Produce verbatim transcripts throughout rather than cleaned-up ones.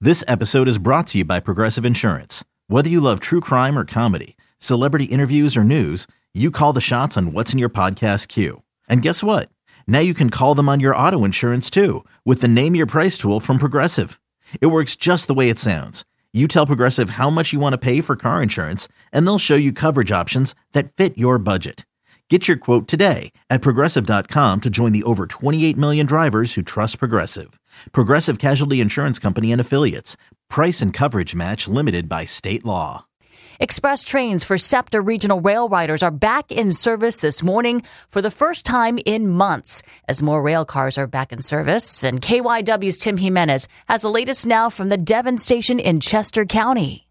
This episode is brought to you by Progressive Insurance. Whether you love true crime or comedy, celebrity interviews or news, you call the shots on what's in your podcast queue. And guess what? Now you can call them on your auto insurance too with the Name Your Price tool from Progressive. It works just the way it sounds. You tell Progressive how much you want to pay for car insurance, and they'll show you coverage options that fit your budget. Get your quote today at Progressive dot com to join the over twenty-eight million drivers who trust Progressive. Progressive Casualty Insurance Company and Affiliates. Price and coverage match limited by state law. Express trains for SEPTA regional rail riders are back in service this morning for the first time in months as more rail cars are back in service. And K Y W's Tim Jimenez has the latest now from the Devon station in Chester County.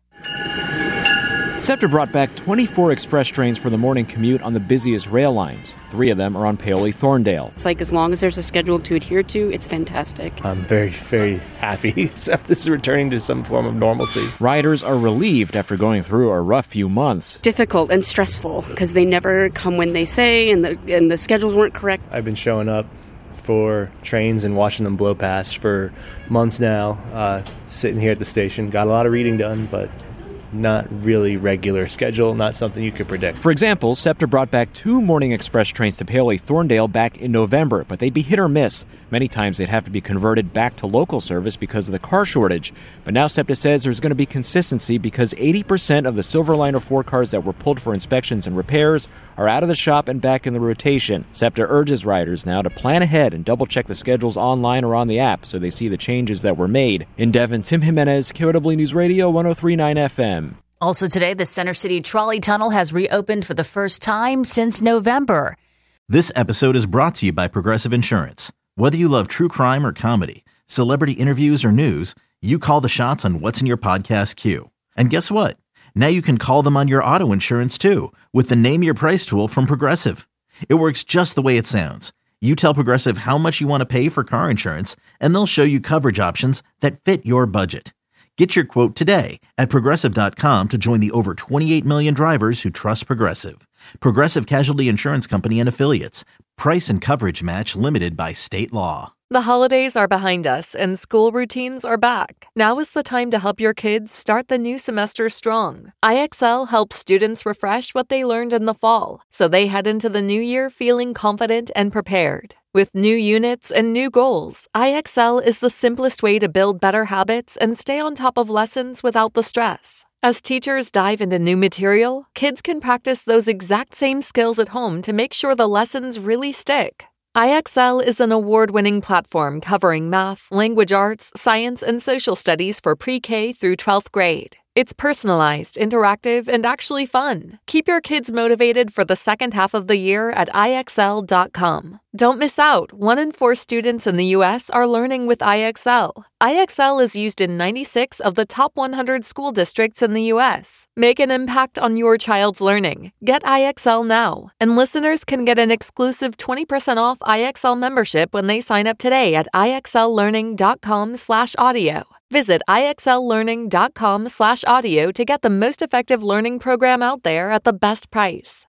SEPTA brought back twenty-four express trains for the morning commute on the busiest rail lines. Three of them are on Paoli-Thorndale. It's like as long as there's a schedule to adhere to, it's fantastic. I'm very, very happy. SEPTA is returning to some form of normalcy. Riders are relieved after going through a rough few months. Difficult and stressful because they never come when they say and the, and the schedules weren't correct. I've been showing up for trains and watching them blow past for months now, uh, sitting here at the station. Got a lot of reading done, but not really regular schedule, not something you could predict. For example, SEPTA brought back two morning express trains to Paoli-Thorndale back in November, but they'd be hit or miss. Many times they'd have to be converted back to local service because of the car shortage. But now SEPTA says there's going to be consistency because eighty percent of the Silverliner four cars that were pulled for inspections and repairs are out of the shop and back in the rotation. SEPTA urges riders now to plan ahead and double-check the schedules online or on the app so they see the changes that were made. In Devon, Tim Jimenez, K Y W News Radio, one oh three point nine F M. Also today, the Center City Trolley Tunnel has reopened for the first time since November. This episode is brought to you by Progressive Insurance. Whether you love true crime or comedy, celebrity interviews or news, you call the shots on what's in your podcast queue. And guess what? Now you can call them on your auto insurance too with the Name Your Price tool from Progressive. It works just the way it sounds. You tell Progressive how much you want to pay for car insurance, and they'll show you coverage options that fit your budget. Get your quote today at Progressive dot com to join the over twenty-eight million drivers who trust Progressive. Progressive Casualty Insurance Company and Affiliates. Price and coverage match limited by state law. The holidays are behind us and school routines are back. Now is the time to help your kids start the new semester strong. I X L helps students refresh what they learned in the fall, so they head into the new year feeling confident and prepared. With new units and new goals, I X L is the simplest way to build better habits and stay on top of lessons without the stress. As teachers dive into new material, kids can practice those exact same skills at home to make sure the lessons really stick. I X L is an award-winning platform covering math, language arts, science, and social studies for pre-K through twelfth grade. It's personalized, interactive, and actually fun. Keep your kids motivated for the second half of the year at I X L dot com. Don't miss out. One in four students in the U S are learning with I X L. I X L is used in ninety-six of the top one hundred school districts in the U S. Make an impact on your child's learning. Get I X L now. And listeners can get an exclusive twenty percent off I X L membership when they sign up today at I X L learning dot com slash audio. Visit I X L learning dot com slash audio to get the most effective learning program out there at the best price.